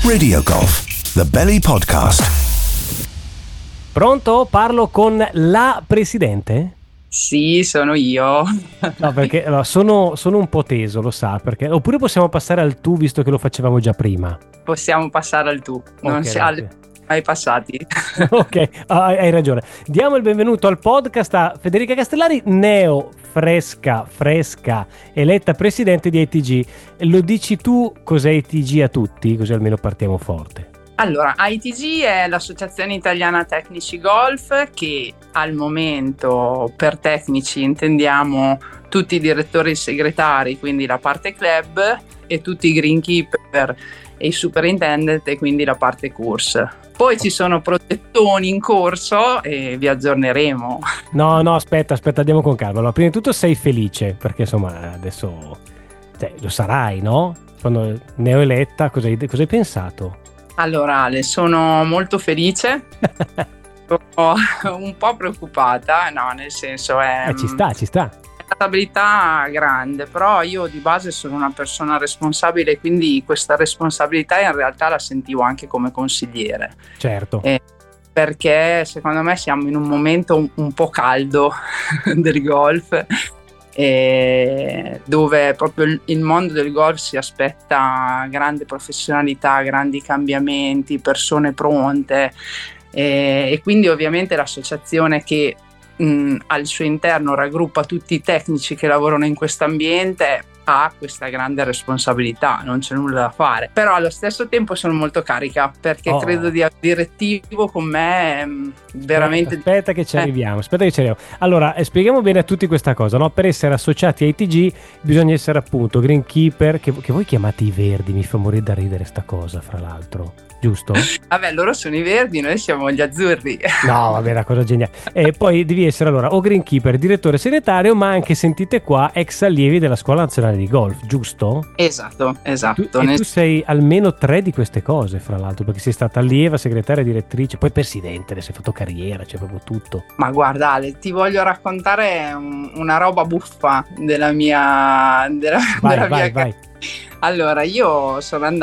Radio Golf, the Belly Podcast. Pronto? Parlo con la presidente? Sì, sono io. No, perché allora, sono un po' teso, lo sa, perché oppure possiamo passare al tu, visto che lo facevamo già prima. Possiamo passare al tu, non Ok, si ok. ai passati. Ok, hai ragione. Diamo il benvenuto al podcast a Federica Castellari, fresca, eletta presidente di ITG. Lo dici tu cos'è ITG a tutti? Così almeno partiamo forte. Allora, ITG è l'Associazione Italiana Tecnici Golf, che al momento per tecnici intendiamo tutti i direttori e segretari, quindi la parte club, e tutti i greenkeeper e i superintendent, e quindi la parte course. Poi ci sono progettoni in corso e vi aggiorneremo. No, aspetta, andiamo con calma. Allora, prima di tutto sei felice, perché insomma adesso lo sarai, no? Quando neoeletta, cosa hai pensato? Allora Ale, sono molto felice, sono un po' preoccupata, no, nel senso Ci sta. Responsabilità grande, però io di base sono una persona responsabile, quindi questa responsabilità in realtà la sentivo anche come consigliere. Certo. Perché secondo me siamo in un momento un po' caldo del golf, dove proprio il mondo del golf si aspetta grande professionalità, grandi cambiamenti, persone pronte, e quindi ovviamente l'associazione che al suo interno raggruppa tutti i tecnici che lavorano in questo ambiente ha questa grande responsabilità, non c'è nulla da fare, però allo stesso tempo sono molto carica, perché credo di avere direttivo con me veramente. Aspetta che ci arriviamo. Allora, spieghiamo bene a tutti questa cosa, no? Per essere associati a ITG bisogna essere appunto greenkeeper, che voi chiamate i verdi, mi fa morire da ridere sta cosa, fra l'altro, giusto? Vabbè, loro sono i verdi, noi siamo gli azzurri. No, vabbè, una cosa geniale. E poi devi essere allora o greenkeeper, direttore segretario, ma anche, sentite qua, ex allievi della Scuola Nazionale di Golf, giusto? Esatto. Tu sei almeno 3 di queste cose, fra l'altro, perché sei stata allieva, segretaria, direttrice, poi presidente, adesso hai fatto carriera, c'è proprio tutto. Ma guarda Ale, ti voglio raccontare una roba buffa della mia Vai. Allora, io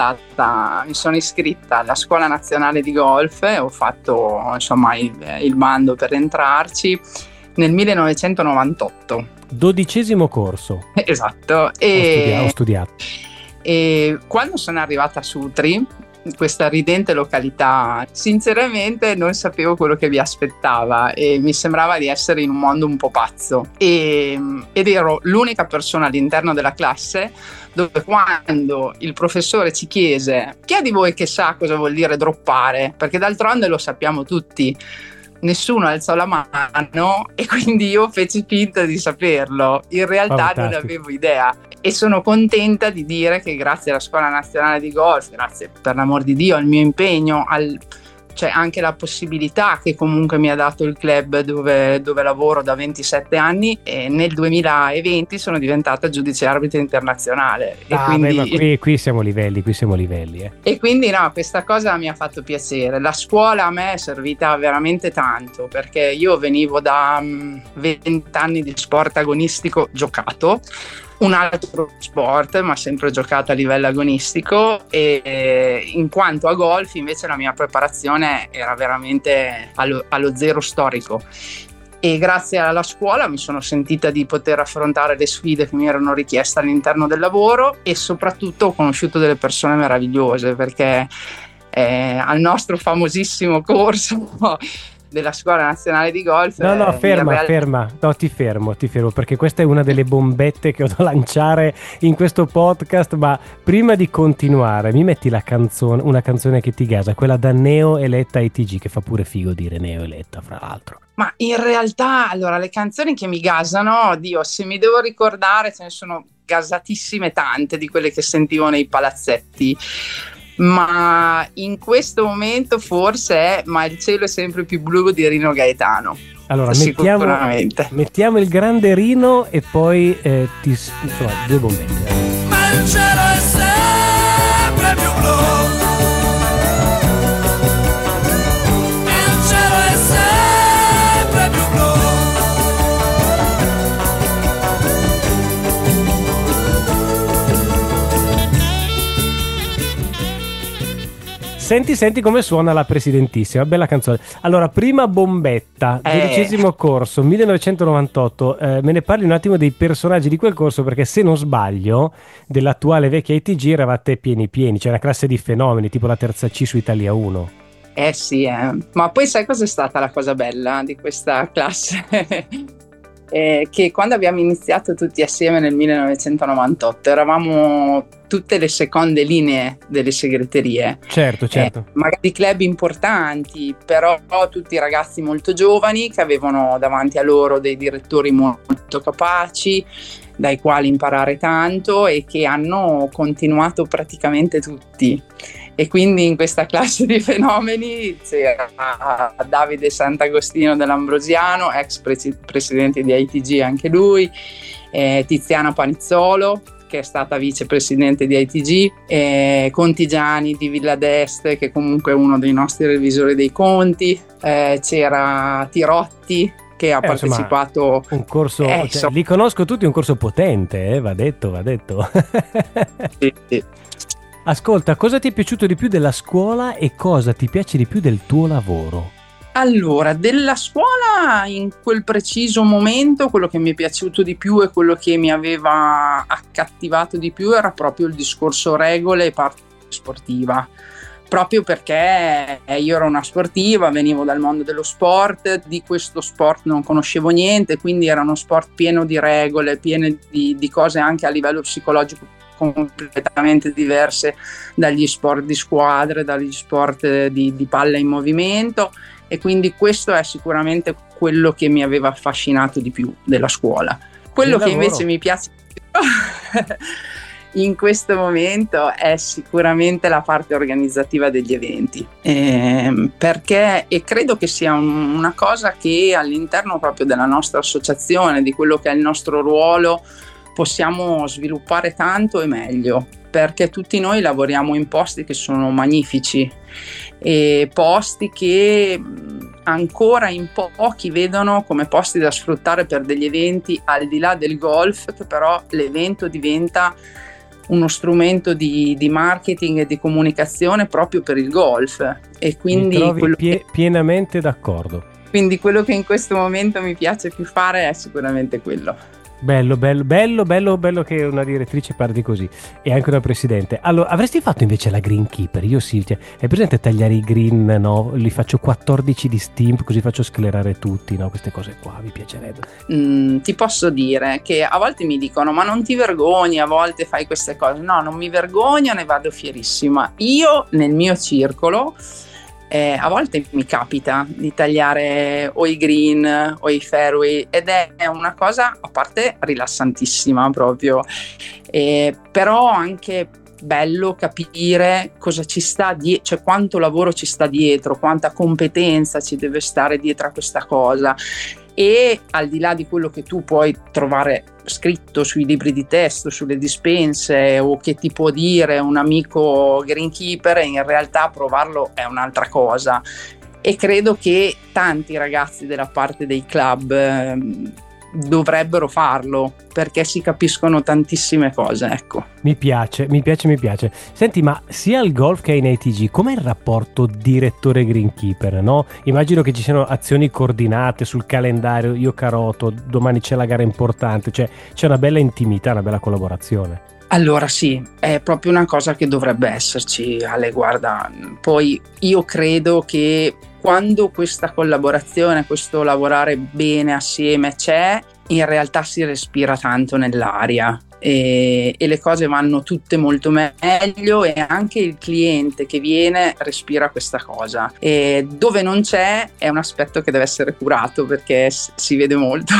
mi sono iscritta alla Scuola Nazionale di Golf, ho fatto insomma il bando per entrarci nel 1998. 12° corso. Esatto. Ho studiato. E quando sono arrivata a Sutri, questa ridente località, sinceramente non sapevo quello che vi aspettava e mi sembrava di essere in un mondo un po' pazzo, ed ero l'unica persona all'interno della classe dove, quando il professore ci chiese chi è di voi che sa cosa vuol dire droppare, perché d'altronde lo sappiamo tutti, nessuno alzò la mano e quindi io feci finta di saperlo. In realtà non avevo idea, e sono contenta di dire che grazie alla Scuola Nazionale di Golf, grazie per l'amor di Dio al mio impegno, c'è anche la possibilità che comunque mi ha dato il club dove lavoro da 27 anni, e nel 2020 sono diventata giudice arbitro internazionale. Ma qui siamo livelli. E quindi no, questa cosa mi ha fatto piacere. La scuola a me è servita veramente tanto, perché io venivo da 20 anni di sport agonistico giocato, un altro sport ma sempre giocato a livello agonistico, e in quanto a golf invece la mia preparazione era veramente allo zero storico, e grazie alla scuola mi sono sentita di poter affrontare le sfide che mi erano richieste all'interno del lavoro, e soprattutto ho conosciuto delle persone meravigliose, perché al nostro famosissimo corso della Scuola Nazionale di Golf. Ferma. No, ti fermo, perché questa è una delle bombette che ho da lanciare in questo podcast, ma prima di continuare mi metti una canzone che ti gasa, quella da neoeletta ITG, che fa pure figo dire neoeletta, fra l'altro. Ma in realtà, allora, le canzoni che mi gasano, Dio, se mi devo ricordare, ce ne sono gasatissime tante di quelle che sentivo nei palazzetti. Ma in questo momento forse è Ma il cielo è sempre più blu di Rino Gaetano. Allora mettiamo il grande Rino e poi insomma, 2 bombette. Ma il cielo è sempre più blu, il cielo è sempre più blu. Senti come suona la presidentissima, bella canzone. Allora, prima bombetta, 12° corso, 1998. Me ne parli un attimo dei personaggi di quel corso, perché se non sbaglio, dell'attuale vecchia ITG eravate pieni, c'è una classe di fenomeni, tipo la terza C su Italia 1. Sì, ma poi sai cos'è stata la cosa bella di questa classe? Che quando abbiamo iniziato tutti assieme nel 1998 eravamo tutte le seconde linee delle segreterie. Certo. Magari di club importanti, però tutti ragazzi molto giovani che avevano davanti a loro dei direttori molto capaci, dai quali imparare tanto, e che hanno continuato praticamente tutti. E quindi in questa classe che c'era Davide Sant'Agostino dell'Ambrosiano, ex presidente di ITG anche lui, Tiziana Panizzolo, che è stata vicepresidente di ITG, Contigiani di Villa d'Este, che comunque è uno dei nostri revisori dei conti, c'era Tirotti, che ha partecipato un corso, li conosco tutti, un corso potente, va detto. Sì. Ascolta, cosa ti è piaciuto di più della scuola e cosa ti piace di più del tuo lavoro? Allora, della scuola in quel preciso momento quello che mi è piaciuto di più e quello che mi aveva accattivato di più era proprio il discorso regole e parte sportiva. Proprio perché io ero una sportiva, venivo dal mondo dello sport, di questo sport non conoscevo niente, quindi era uno sport pieno di regole, pieno di cose anche a livello psicologico completamente diverse dagli sport di squadre, dagli sport di palla in movimento, e quindi questo è sicuramente quello che mi aveva affascinato di più della scuola. Quello che invece mi piace in questo momento è sicuramente la parte organizzativa degli eventi, perché credo che sia una cosa che all'interno proprio della nostra associazione, di quello che è il nostro ruolo, possiamo sviluppare tanto e meglio, perché tutti noi lavoriamo in posti che sono magnifici e posti che ancora in pochi vedono come posti da sfruttare per degli eventi, al di là del golf, che però l'evento diventa uno strumento di marketing e di comunicazione proprio per il golf, e quindi mi trovi pienamente d'accordo. Quindi quello che in questo momento mi piace più fare è sicuramente quello. Bello che una direttrice parli così, e anche una presidente. Allora, avresti fatto invece la greenkeeper? Io sì, è presente tagliare i green, no? Li faccio 14 di stimp, così faccio sclerare tutti, no? Queste cose qua mi piacerebbe. Ti posso dire che a volte mi dicono: ma non ti vergogni, a volte fai queste cose? No, non mi vergogno, ne vado fierissima. Io nel mio circolo a volte mi capita di tagliare o i green o i fairway, ed è una cosa a parte rilassantissima proprio, però anche bello capire cosa ci sta dietro, cioè quanto lavoro ci sta dietro, quanta competenza ci deve stare dietro a questa cosa. E al di là di quello che tu puoi trovare scritto sui libri di testo, sulle dispense, o che ti può dire un amico greenkeeper, in realtà provarlo è un'altra cosa, e credo che tanti ragazzi della parte dei club dovrebbero farlo, perché si capiscono tantissime cose, ecco. Mi piace. Senti, ma sia al golf che in ATG, com'è il rapporto direttore greenkeeper, no? Immagino che ci siano azioni coordinate sul calendario, io caroto, domani c'è la gara importante, cioè c'è una bella intimità, una bella collaborazione. Allora sì, è proprio una cosa che dovrebbe esserci, Ale, guarda, poi io credo che quando questa collaborazione, questo lavorare bene assieme c'è, in realtà si respira tanto nell'aria e le cose vanno tutte molto meglio, e anche il cliente che viene respira questa cosa. E dove non c'è è un aspetto che deve essere curato, perché si vede molto.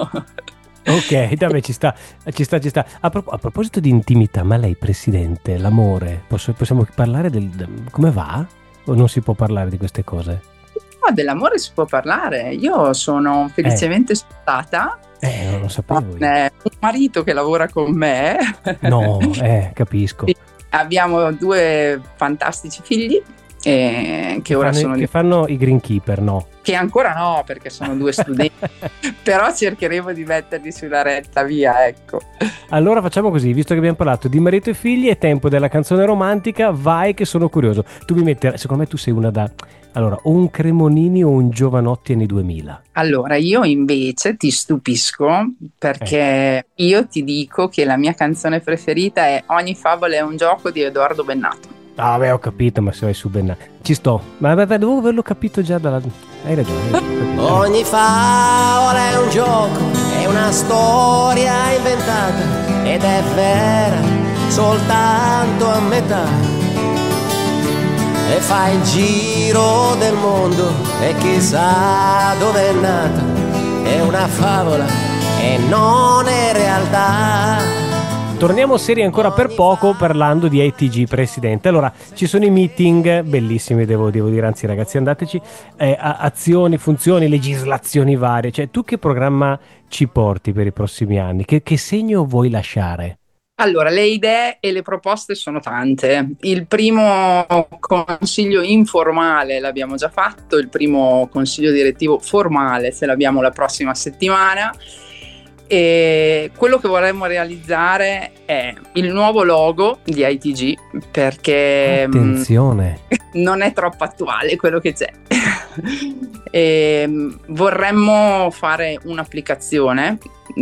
Ok, vabbè, ci sta. A proposito di intimità, ma lei, presidente, l'amore, possiamo parlare come va? O non si può parlare di queste cose? No, dell'amore si può parlare. Io sono felicemente sposata. Non lo sapevo. Con un marito che lavora con me. No, capisco. Abbiamo 2 fantastici figli, che ora sono che fanno i greenkeeper, no? Che ancora no, perché sono 2 studenti, però cercheremo di metterli sulla retta via, ecco. Allora facciamo così, visto che abbiamo parlato di marito e figli, è tempo della canzone romantica, vai che sono curioso. Tu mi metti, secondo me tu sei una da... Allora, o un Cremonini o un Giovanotti anni 2000? Allora, io invece ti stupisco perché io ti dico che la mia canzone preferita è Ogni favola è un gioco di Edoardo Bennato. Ah, beh, ho capito, ma se vai su Bennato. Ci sto, ma dovevo averlo capito già dalla... Hai ragione. Ogni favola è un gioco, è una storia inventata ed è vera soltanto a metà. E fa il giro del mondo e chissà dove è nata. È una favola e non è realtà. Torniamo seri ancora per poco parlando di ITG, Presidente. Allora, ci sono i meeting bellissimi, devo dire, anzi ragazzi andateci, azioni, funzioni, legislazioni varie. Cioè, tu che programma ci porti per i prossimi anni? Che segno vuoi lasciare? Allora, le idee e le proposte sono tante. Il primo consiglio informale l'abbiamo già fatto, il primo consiglio direttivo formale ce l'abbiamo la prossima settimana. E quello che vorremmo realizzare è il nuovo logo di ITG, perché attenzione, non è troppo attuale quello che c'è. E vorremmo fare un'applicazione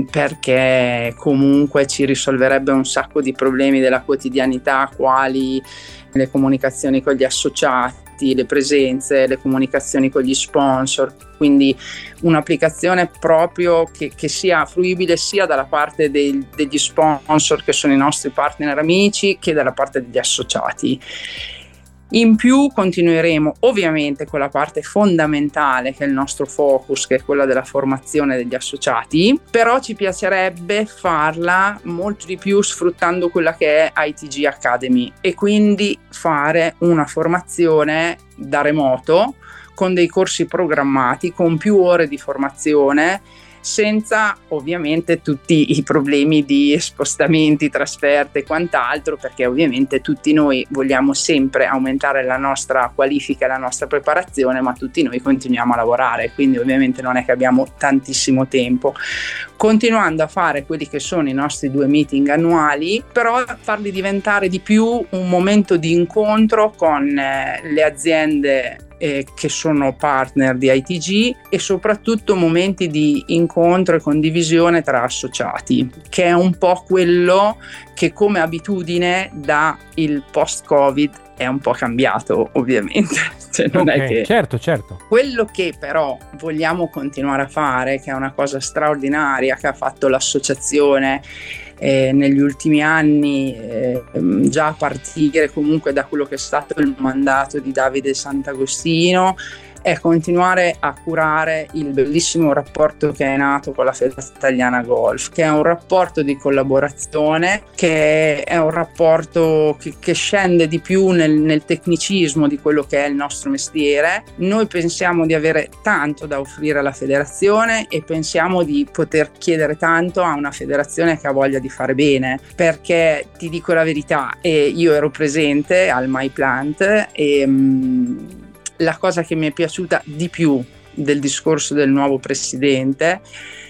perché comunque ci risolverebbe un sacco di problemi della quotidianità, quali le comunicazioni con gli associati, le presenze, le comunicazioni con gli sponsor, quindi un'applicazione proprio che sia fruibile sia dalla parte degli sponsor, che sono i nostri partner amici, che dalla parte degli associati. In più continueremo ovviamente con la parte fondamentale, che è il nostro focus, che è quella della formazione degli associati, però ci piacerebbe farla molto di più sfruttando quella che è ITG Academy e quindi fare una formazione da remoto con dei corsi programmati, con più ore di formazione, senza ovviamente tutti i problemi di spostamenti, trasferte e quant'altro, perché ovviamente tutti noi vogliamo sempre aumentare la nostra qualifica e la nostra preparazione, ma tutti noi continuiamo a lavorare, quindi ovviamente non è che abbiamo tantissimo tempo. Continuando a fare quelli che sono i nostri 2 meeting annuali, però farli diventare di più un momento di incontro con le aziende che sono partner di ITG e soprattutto momenti di incontro e condivisione tra associati, che è un po' quello che come abitudine da il post-Covid è un po' cambiato, ovviamente. Cioè, non è che... Certo. Quello che però vogliamo continuare a fare, che è una cosa straordinaria che ha fatto l'associazione negli ultimi anni, già a partire comunque da quello che è stato il mandato di Davide Sant'Agostino, è continuare a curare il bellissimo rapporto che è nato con la Federazione Italiana Golf, che è un rapporto di collaborazione, che è un rapporto che scende di più nel tecnicismo di quello che è il nostro mestiere. Noi pensiamo di avere tanto da offrire alla federazione e pensiamo di poter chiedere tanto a una federazione che ha voglia di fare bene, perché ti dico la verità, io ero presente al My Plant e la cosa che mi è piaciuta di più del discorso del nuovo presidente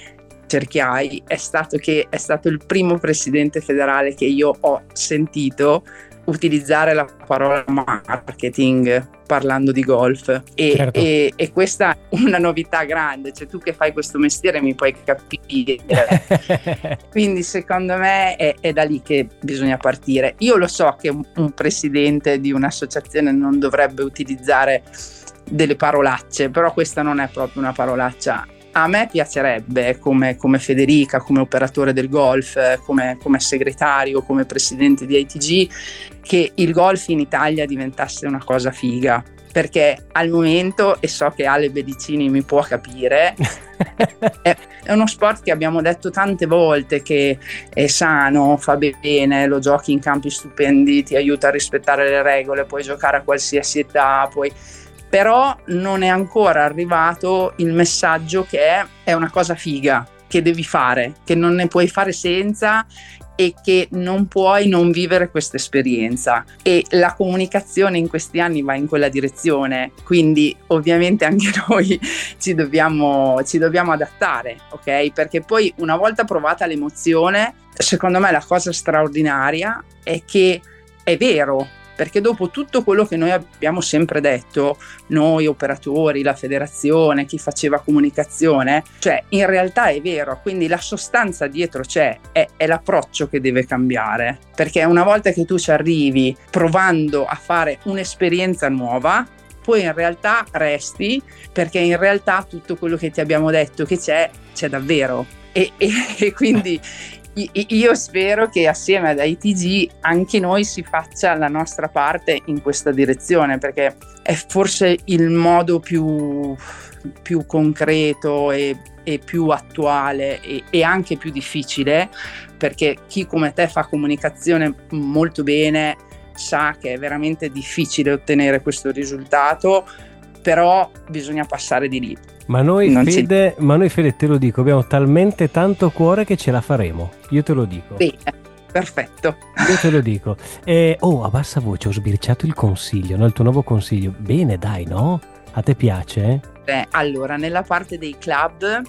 Cerchiai è stato che è stato il primo presidente federale che io ho sentito utilizzare la parola marketing parlando di golf e questa è una novità grande, cioè tu che fai questo mestiere mi puoi capire. Quindi secondo me è da lì che bisogna partire. Io lo so che un presidente di un'associazione non dovrebbe utilizzare delle parolacce, però questa non è proprio una parolaccia. A me piacerebbe come Federica, come operatore del golf, come segretario, come presidente di ITG, che il golf in Italia diventasse una cosa figa, perché al momento, e so che Ale Bedicini mi può capire, è uno sport che abbiamo detto tante volte che è sano, fa bene, lo giochi in campi stupendi, ti aiuta a rispettare le regole, puoi giocare a qualsiasi età, però non è ancora arrivato il messaggio che è una cosa figa, che devi fare, che non ne puoi fare senza e che non puoi non vivere questa esperienza, e la comunicazione in questi anni va in quella direzione, quindi ovviamente anche noi ci dobbiamo adattare, ok? Perché poi una volta provata l'emozione, secondo me la cosa straordinaria è che è vero, perché dopo tutto quello che noi abbiamo sempre detto, noi operatori, la federazione, chi faceva comunicazione, cioè in realtà è vero, quindi la sostanza dietro c'è, è l'approccio che deve cambiare, perché una volta che tu ci arrivi provando a fare un'esperienza nuova, poi in realtà resti, perché in realtà tutto quello che ti abbiamo detto che c'è davvero, e quindi io spero che assieme ad ITG anche noi si faccia la nostra parte in questa direzione, perché è forse il modo più concreto e più attuale e anche più difficile, perché chi come te fa comunicazione molto bene sa che è veramente difficile ottenere questo risultato, però bisogna passare di lì. Ma noi Fede, te lo dico, abbiamo talmente tanto cuore che ce la faremo, io te lo dico. Bene, perfetto. Io te lo dico. A bassa voce ho sbirciato il consiglio, no? Il tuo nuovo consiglio. Bene, dai, no? A te piace? Allora, nella parte dei club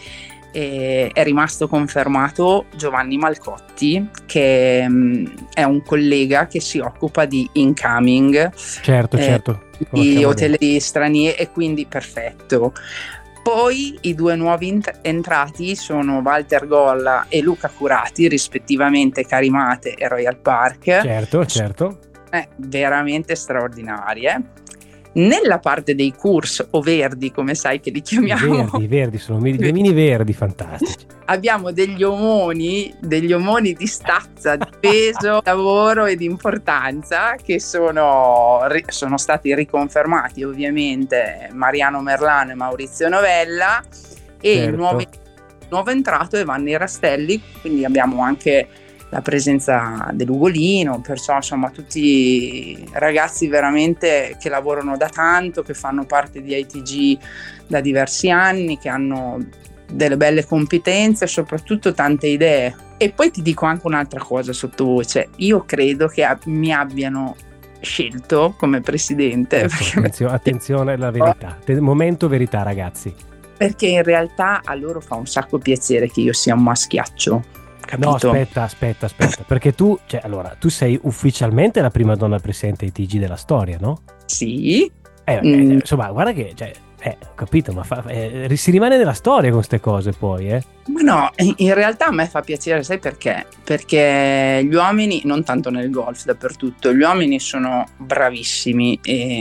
è rimasto confermato Giovanni Malcotti, che è un collega che si occupa di incoming. Certo. Di hotellerie stranieri, e quindi perfetto. Poi i due nuovi entrati sono Walter Golla e Luca Curati, rispettivamente Carimate e Royal Park. Certo. Veramente straordinarie. Nella parte dei course o verdi, come sai che li chiamiamo, i verdi sono dei mini verdi fantastici. Abbiamo degli omoni di stazza, di peso, lavoro e di importanza, che sono stati riconfermati ovviamente Mariano Merlano e Maurizio Novella, e certo. Il nuovo entrato è Vanni Rastelli, quindi abbiamo anche la presenza dell'Ugolino, perciò insomma tutti ragazzi veramente che lavorano da tanto, che fanno parte di ITG da diversi anni, che hanno delle belle competenze e soprattutto tante idee. E poi ti dico anche un'altra cosa sottovoce: io credo che mi abbiano scelto come presidente. Attenzione alla verità, momento verità ragazzi, perché in realtà a loro fa un sacco piacere che io sia un maschiaccio. Capito? No, aspetta, perché tu sei ufficialmente la prima donna presidente ITG della storia, no? Sì. Insomma, guarda che, ho capito, ma si rimane nella storia con queste cose poi, Ma no, in realtà a me fa piacere, sai perché? Perché gli uomini, non tanto nel golf, dappertutto, gli uomini sono bravissimi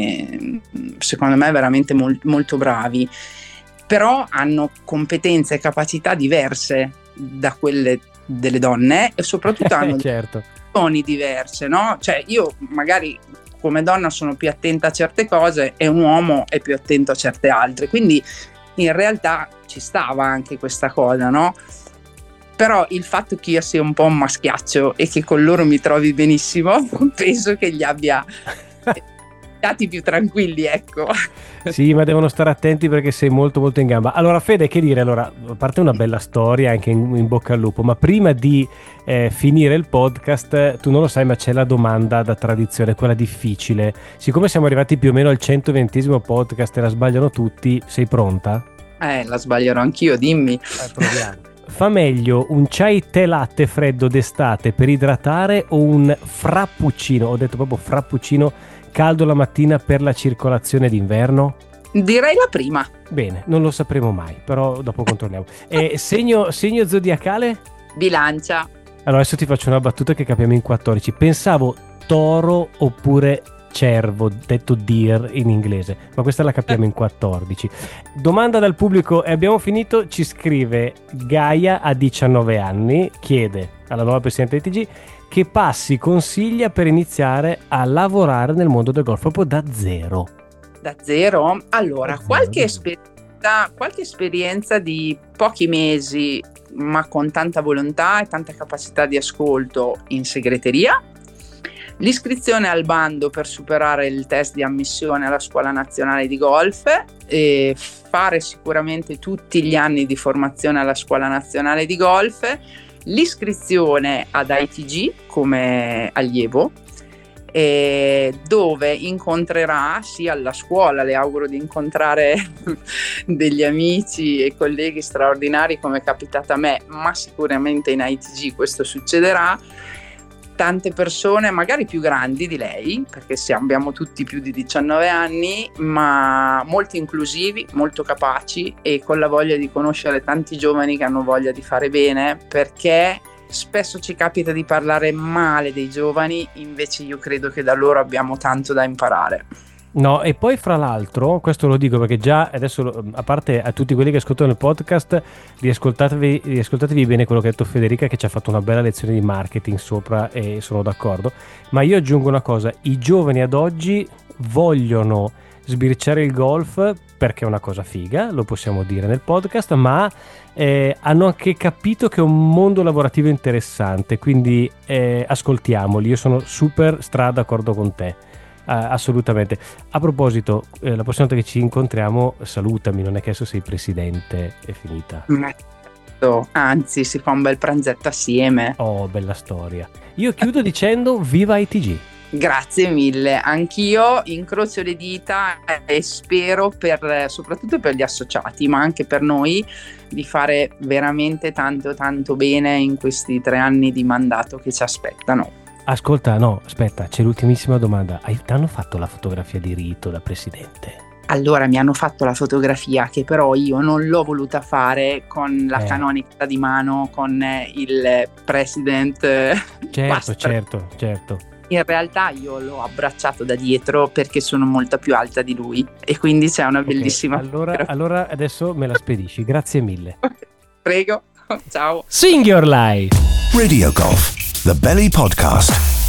e secondo me veramente molto bravi, però hanno competenze e capacità diverse da quelle delle donne, e soprattutto hanno certo. toni diverse, no? Cioè io magari come donna sono più attenta a certe cose e un uomo è più attento a certe altre, quindi in realtà ci stava anche questa cosa, no? Però il fatto che io sia un po' un maschiaccio e che con loro mi trovi benissimo, penso che li abbia stati più tranquilli, ecco. Sì, ma devono stare attenti perché sei molto molto in gamba. Allora Fede, che dire, a parte una bella storia, anche in bocca al lupo, ma prima di finire il podcast, tu non lo sai, ma c'è la domanda da tradizione, quella difficile. Siccome siamo arrivati più o meno al 120° podcast e la sbagliano tutti, sei pronta? La sbaglierò anch'io, dimmi. Proviamo. Fa meglio un chai tè latte freddo d'estate per idratare o un frappuccino, ho detto proprio frappuccino, caldo la mattina per la circolazione d'inverno? Direi la prima. Bene, non lo sapremo mai, però dopo controlliamo. Segno zodiacale? Bilancia. Allora adesso ti faccio una battuta che capiamo in 14. Pensavo toro oppure cervo, detto deer in inglese, ma questa la capiamo in 14. Domanda dal pubblico e abbiamo finito. Ci scrive Gaia, a 19 anni, chiede alla nuova presidente ITG che passi consiglia per iniziare a lavorare nel mondo del golf proprio da zero. Da zero? Allora, qualche esperienza di pochi mesi, ma con tanta volontà e tanta capacità di ascolto in segreteria. l'iscrizione al bando per superare il test di ammissione alla Scuola Nazionale di Golf e fare sicuramente tutti gli anni di formazione alla Scuola Nazionale di Golf, l'iscrizione ad ITG come allievo, dove incontrerà sia alla scuola, le auguro di incontrare degli amici e colleghi straordinari come è capitato a me, ma sicuramente in ITG questo succederà, tante persone magari più grandi di lei, perché abbiamo tutti più di 19 anni, ma molto inclusivi, molto capaci e con la voglia di conoscere tanti giovani che hanno voglia di fare bene, perché spesso ci capita di parlare male dei giovani, invece io credo che da loro abbiamo tanto da imparare. No, e poi fra l'altro, questo lo dico perché già adesso, a parte a tutti quelli che ascoltano il podcast, riascoltatevi bene quello che ha detto Federica, che ci ha fatto una bella lezione di marketing sopra e sono d'accordo, ma io aggiungo una cosa: i giovani ad oggi vogliono sbirciare il golf perché è una cosa figa, lo possiamo dire nel podcast, ma hanno anche capito che è un mondo lavorativo interessante, quindi ascoltiamoli. Io sono super d'accordo con te, assolutamente. A proposito, la prossima volta che ci incontriamo salutami, non è che adesso sei presidente, è finita. Anzi, si fa un bel pranzetto assieme. Oh, bella storia. Io chiudo dicendo viva ITG. Grazie mille, anch'io incrocio le dita e spero soprattutto per gli associati, ma anche per noi, di fare veramente tanto tanto bene in questi 3 anni di mandato che ci aspettano. Ascolta, no, aspetta, c'è l'ultimissima domanda. T'hanno fatto la fotografia di rito da presidente? Allora mi hanno fatto la fotografia, che però io non l'ho voluta fare con la canonica di mano, con il president. Certo. In realtà io l'ho abbracciato da dietro perché sono molto più alta di lui e quindi c'è una bellissima allora adesso me la spedisci, grazie mille. Prego, ciao. Sing Your Life. Radio Golf, the Belly Podcast.